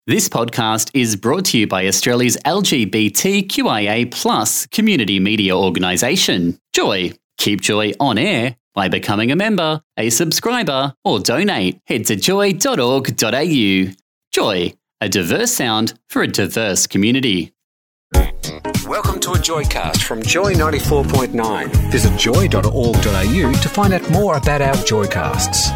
This podcast is brought to you by Australia's LGBTQIA+ community media organisation, Joy. Keep Joy on air by becoming a member, a subscriber, or donate. Head to joy.org.au. Joy, a diverse sound for a diverse community. Welcome to a Joycast from Joy 94.9. Visit joy.org.au to find out more about our Joycasts.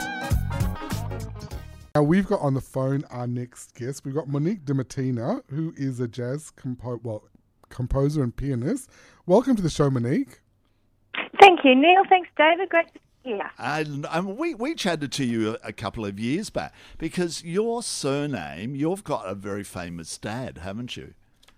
Now we've got on the phone our next guest. We've got Monique Dimartina, who is a jazz composer and pianist. Welcome to the show, Monique. Thank you, Neil. Thanks, David. Great to be here. We chatted to you a couple of years back because your surname, you've got a very famous dad, haven't you?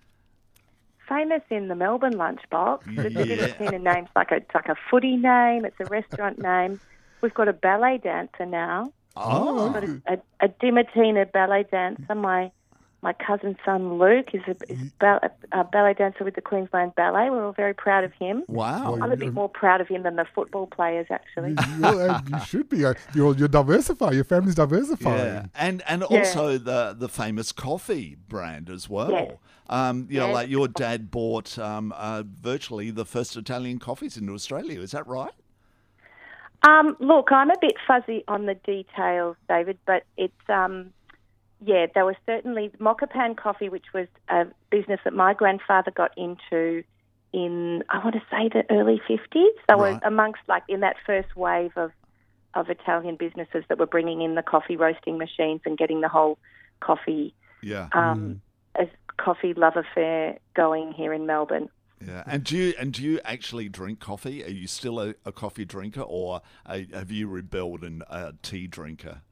Famous in the Melbourne lunchbox. The Dimartina name's like a footy name. It's a restaurant name. We've got a ballet dancer now. Oh, We've got a Dimartina ballet dancer. My cousin's son Luke is a ballet dancer with the Queensland Ballet. We're all very proud of him. wow. I'm a bit more proud of him than the football players, actually. You should be. You're diversifying. Your family's diversifying. Yeah, and also the famous coffee brand as well. Yes. Like your dad bought virtually the first Italian coffees into Australia. Is that right? Look, I'm a bit fuzzy on the details, David, but it's, there was certainly Mochapan Coffee, which was a business that my grandfather got into in, I want to say, the early 50s. They were amongst, in that first wave of Italian businesses that were bringing in the coffee roasting machines and getting the whole coffee, coffee love affair going here in Melbourne. Yeah, and do you actually drink coffee? Are you still a coffee drinker, or have you rebelled and a tea drinker?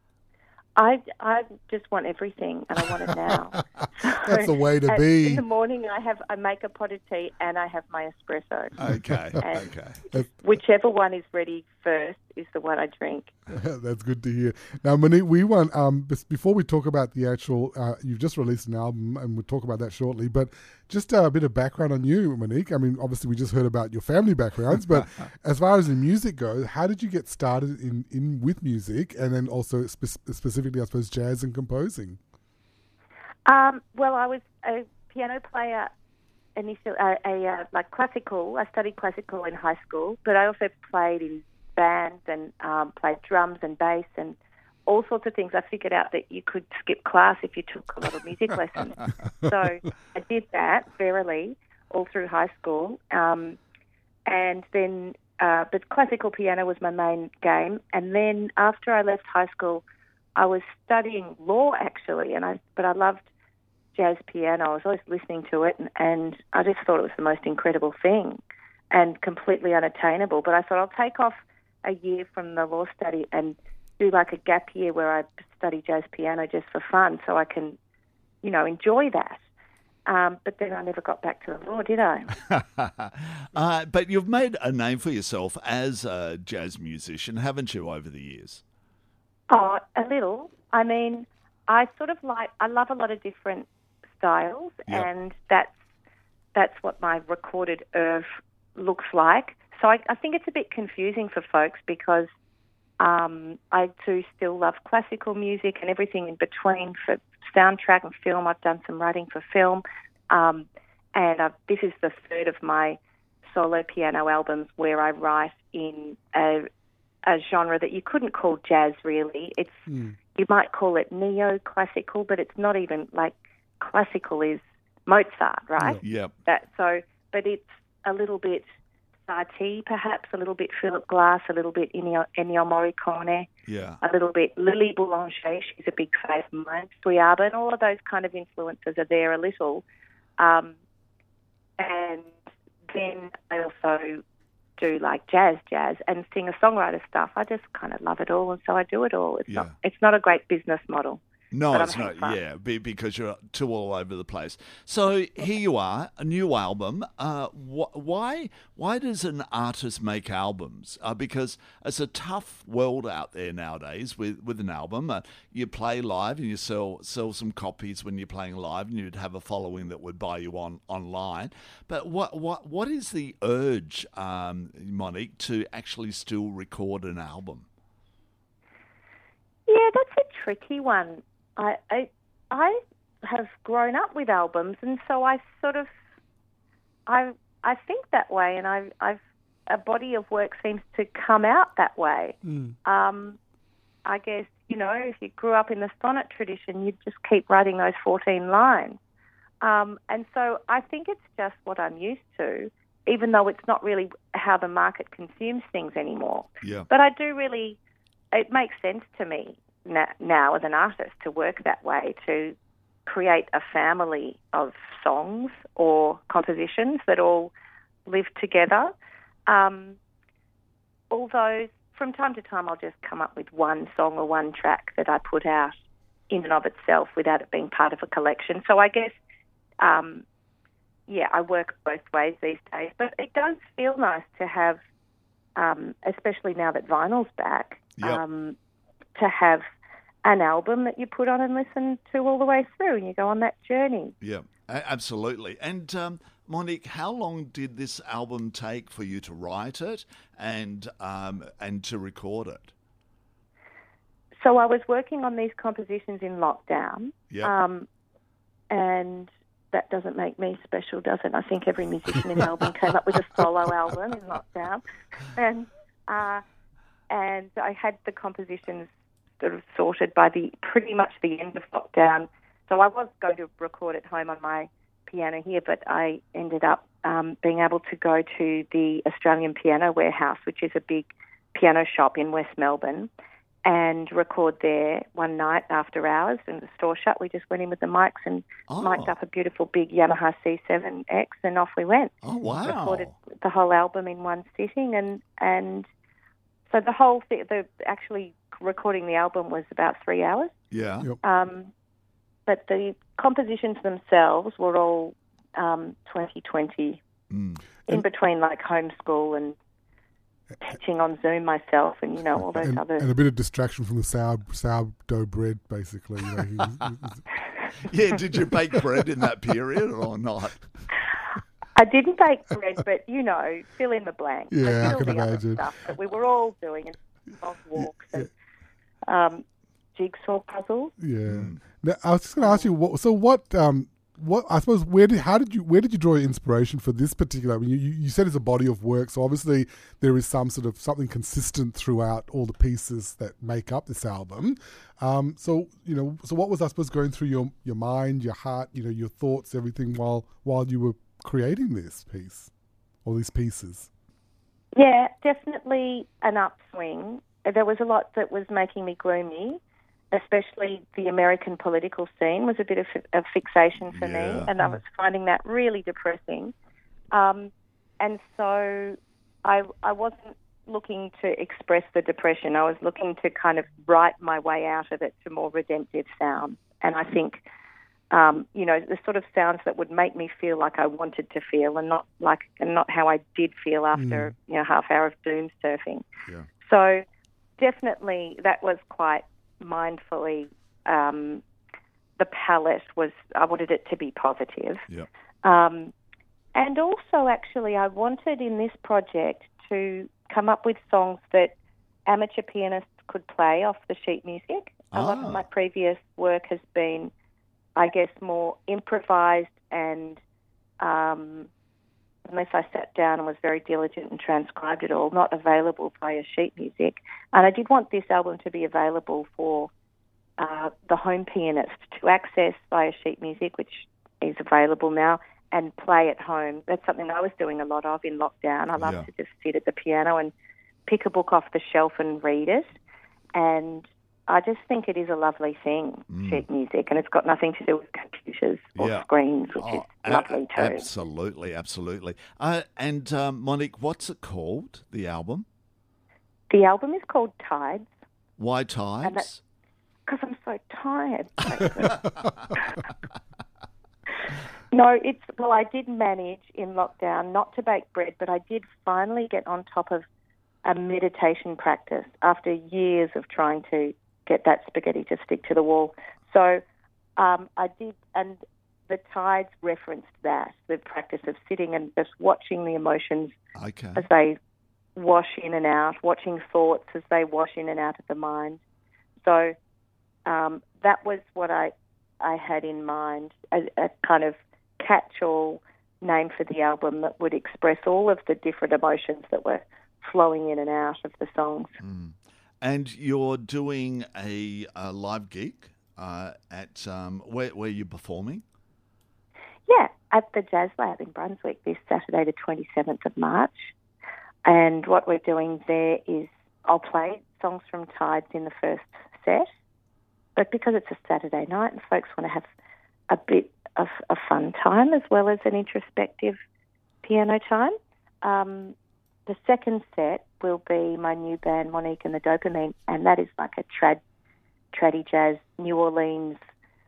I just want everything, and I want it now. That's the way to be. In the morning, I make a pot of tea, and I have my espresso. Okay, okay. Whichever one is ready first is the one I drink. That's good to hear. Now, Monique, we want before we talk about the actual, you've just released an album, and we'll talk about that shortly. But just a bit of background on you, Monique. I mean, obviously, we just heard about your family backgrounds, but as far as the music goes, how did you get started in with music, and then also specifically, I suppose, jazz and composing? Well, I was a piano player initially, classical. I studied classical in high school, but I also played in bands and played drums and bass and all sorts of things. I figured out that you could skip class if you took a lot of music lessons. So I did that, verily, all through high school. And then, but classical piano was my main game. And then after I left high school, I was studying law, actually, but I loved jazz piano. I was always listening to it, and I just thought it was the most incredible thing and completely unattainable. But I thought I'll take off a year from the law study and do like a gap year where I study jazz piano just for fun so I can, enjoy that. But then I never got back to the law, did I? But you've made a name for yourself as a jazz musician, haven't you, over the years? Oh, a little. I mean, I love a lot of different styles, and that's what my recorded oeuvre looks like. So I think it's a bit confusing for folks because I too still love classical music and everything in between for soundtrack and film. I've done some writing for film, and this is the third of my solo piano albums where I write in a genre that you couldn't call jazz, really. It's you might call it neo-classical, but it's not even like classical is Mozart, right? Yep. But it's a little bit Satie, perhaps, a little bit Philip Glass, a little bit Ennio Morricone, a little bit Lily Boulanger. She's a big fave of mine, Suyaba, and all of those kind of influences are there a little. And then I also do like jazz and singer-songwriter stuff. I just kind of love it all, and so I do it all. It's not a great business model. No, it's not. Yeah, because you're too all over the place. So here you are, a new album. Why does an artist make albums? Because it's a tough world out there nowadays with an album. You play live and you sell some copies when you're playing live, and you'd have a following that would buy you online. But what is the urge, Monique, to actually still record an album? Yeah, that's a tricky one. have grown up with albums, and so I sort of, I think that way, and I've a body of work seems to come out that way. I guess, if you grew up in the sonnet tradition, you'd just keep writing those 14 lines. And so I think it's just what I'm used to, even though it's not really how the market consumes things anymore. Yeah. But I do really, it makes sense to me now as an artist to work that way, to create a family of songs or compositions that all live together. Although from time to time I'll just come up with one song or one track that I put out in and of itself without it being part of a collection. So I guess, I work both ways these days. But it does feel nice to have, especially now that vinyl's back, to have an album that you put on and listen to all the way through, and you go on that journey. Yeah, absolutely. And Monique, how long did this album take for you to write it and to record it? So I was working on these compositions in lockdown, and that doesn't make me special, does it? I think every musician in Melbourne came up with a solo album in lockdown, and I had the compositions sort of sorted by pretty much the end of lockdown. So I was going to record at home on my piano here, but I ended up being able to go to the Australian Piano Warehouse, which is a big piano shop in West Melbourne, and record there one night after hours, and the store shut. We just went in with the mics and mic'd up a beautiful big Yamaha C7X, and off we went. Oh, wow. Recorded the whole album in one sitting, and so the whole thing, actually recording the album was about 3 hours. Yeah. Yep. But the compositions themselves were all 2020, in between like homeschool and teaching on Zoom myself, and all those other. And a bit of distraction from the sourdough bread, basically. Yeah, did you bake bread in that period or not? I didn't bake bread, but fill in the blank. Yeah, I can the imagine. other stuff that we were all doing, and dog walks and jigsaw puzzles. Yeah. Now, I was just going to ask you, what I suppose where did you draw your inspiration for this particular? I mean, you said it's a body of work, so obviously there is some sort of something consistent throughout all the pieces that make up this album. So what was, I suppose, going through your mind, your heart, your thoughts, everything while you were creating this piece or these pieces? Yeah, definitely an upswing. There was a lot that was making me gloomy, especially the American political scene was a bit of a fixation for me, and I was finding that really depressing. And so I wasn't looking to express the depression. I was looking to kind of write my way out of it to more redemptive sounds. And I think, the sort of sounds that would make me feel like I wanted to feel, and not how I did feel after half hour of doom surfing. Yeah. So definitely that was quite mindfully, the palette was, I wanted it to be positive. Yeah. And also, actually, I wanted in this project to come up with songs that amateur pianists could play off the sheet music. A lot of my previous work has been, I guess, more improvised and unless I sat down and was very diligent and transcribed it all, not available via sheet music. And I did want this album to be available for the home pianist to access via sheet music, which is available now, and play at home. That's something I was doing a lot of in lockdown. I love to just sit at the piano and pick a book off the shelf and read it. And I just think it is a lovely thing, sheet music, and it's got nothing to do with computers or screens, which is lovely too. Absolutely, absolutely. And Monique, what's it called, the album? The album is called Tides. Why Tides? Because I'm so tired. No, I did manage in lockdown not to bake bread, but I did finally get on top of a meditation practice after years of trying to get that spaghetti to stick to the wall. So I did, and the Tides referenced that, the practice of sitting and just watching the emotions as they wash in and out, watching thoughts as they wash in and out of the mind. So that was what I I had in mind a kind of catch-all name for the album that would express all of the different emotions that were flowing in and out of the songs. And you're doing a live gig at where you're performing? Yeah, at the Jazz Lab in Brunswick this Saturday, the 27th of March. And what we're doing there is I'll play songs from Tides in the first set, but because it's a Saturday night and folks want to have a bit of a fun time as well as an introspective piano time, the second set will be my new band, Monique and the Dopamine, and that is like a traddy jazz, New Orleans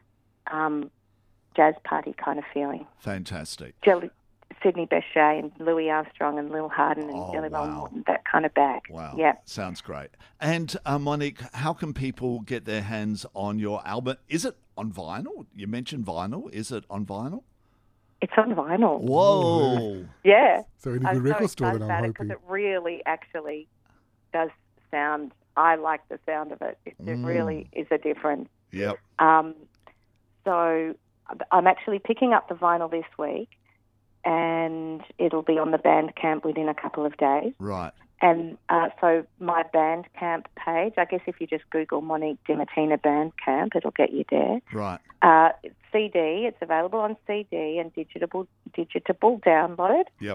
jazz party kind of feeling. Fantastic. Sidney Bechet and Louis Armstrong and Lil Hardin and Jelly Roll Morton, that kind of bag. Wow. Yeah. Sounds great. And Monique, how can people get their hands on your album? Is it on vinyl? You mentioned vinyl. Is it on vinyl? It's on vinyl. Whoa. Yeah. So in a good record store, then I'm hoping. Because it really actually does sound, I like the sound of it. It really is a difference. Yep. So I'm actually picking up the vinyl this week, and it'll be on the Bandcamp within a couple of days. Right. And so my Bandcamp page, I guess if you just Google Monique Dimartina Bandcamp, it'll get you there. Right. CD, it's available on CD and digitable download. Yep.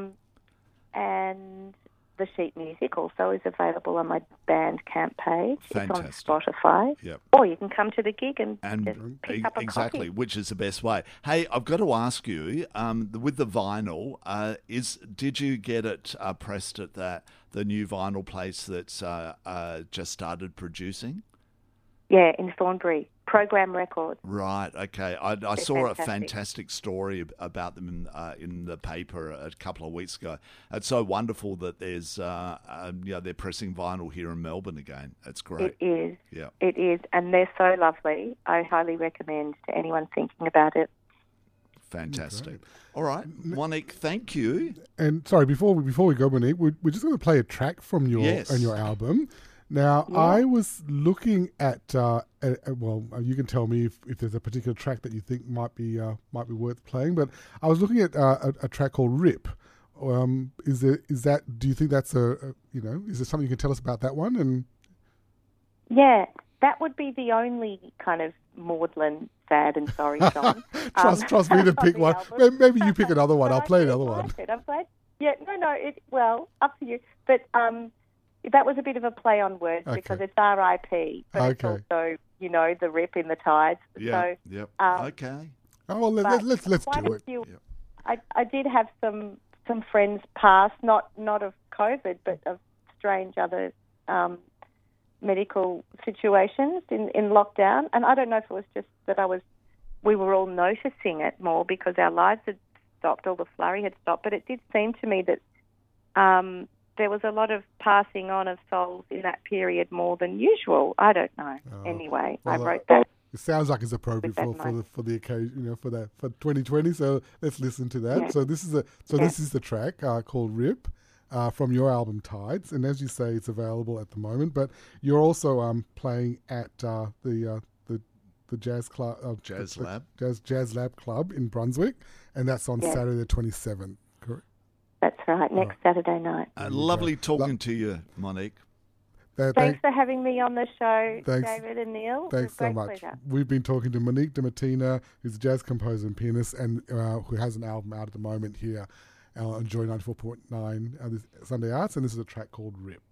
And the sheet music also is available on my Bandcamp page. Fantastic. It's on Spotify. Yep. Or you can come to the gig and just pick up a exactly, copy. which is the best way. Hey, I've got to ask you, with the vinyl, did you get it pressed at the new vinyl place that's just started producing? Yeah, in Thornbury. Program Records. Right. Okay. I saw fantastic. a fantastic story about them in the paper a couple of weeks ago. It's so wonderful that there's they're pressing vinyl here in Melbourne again. It's great. It is. Yeah. It is, and they're so lovely. I highly recommend to anyone thinking about it. Fantastic. All right, Monique. Thank you. And sorry, before we go, Monique, we're just going to play a track from your album. Now, I was looking at, you can tell me if there's a particular track that you think might be worth playing. But I was looking at a track called "Rip." Do you think that's is there something you can tell us about that one? And yeah, that would be the only kind of maudlin, sad and sorry song. Trust me to pick one. Maybe you pick another one. I'll play another one. I'm glad. Yeah, no. Up to you. But that was a bit of a play on words because it's R.I.P. But it's also, the rip in the tides. Yeah. So, yep. Okay. Oh, well, let's do it. Yep. I did have some friends pass, not of COVID, but of strange other medical situations in lockdown. And I don't know if it was just that we were all noticing it more because our lives had stopped, all the flurry had stopped. But it did seem to me that there was a lot of passing on of souls in that period more than usual. I don't know. Anyway, I wrote that. It sounds like it's appropriate for the occasion, for 2020. So let's listen to that. Yeah. So this is the track called "Rip" from your album Tides, and as you say, it's available at the moment. But you're also playing at the Jazz Club, Jazz Lab, Jazz Lab Club in Brunswick, and that's on Saturday the 27th. Correct. That's right, next Saturday night. Lovely talking to you, Monique. Thanks for having me on the show, David and Neil. Thanks so much. Pleasure. We've been talking to Monique Dimartina, who's a jazz composer and pianist, and who has an album out at the moment here on Joy 94.9 this Sunday Arts, and this is a track called "Rip."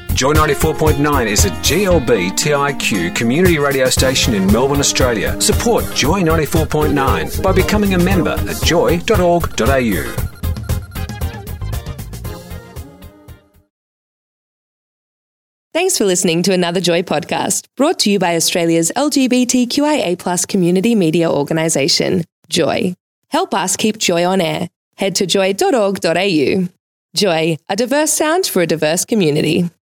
Joy 94.9 is a GLBTIQ community radio station in Melbourne, Australia. Support Joy 94.9 by becoming a member at joy.org.au. Thanks for listening to another Joy podcast, brought to you by Australia's LGBTQIA+ community media organisation, Joy. Help us keep Joy on air. Head to joy.org.au. Joy, a diverse sound for a diverse community.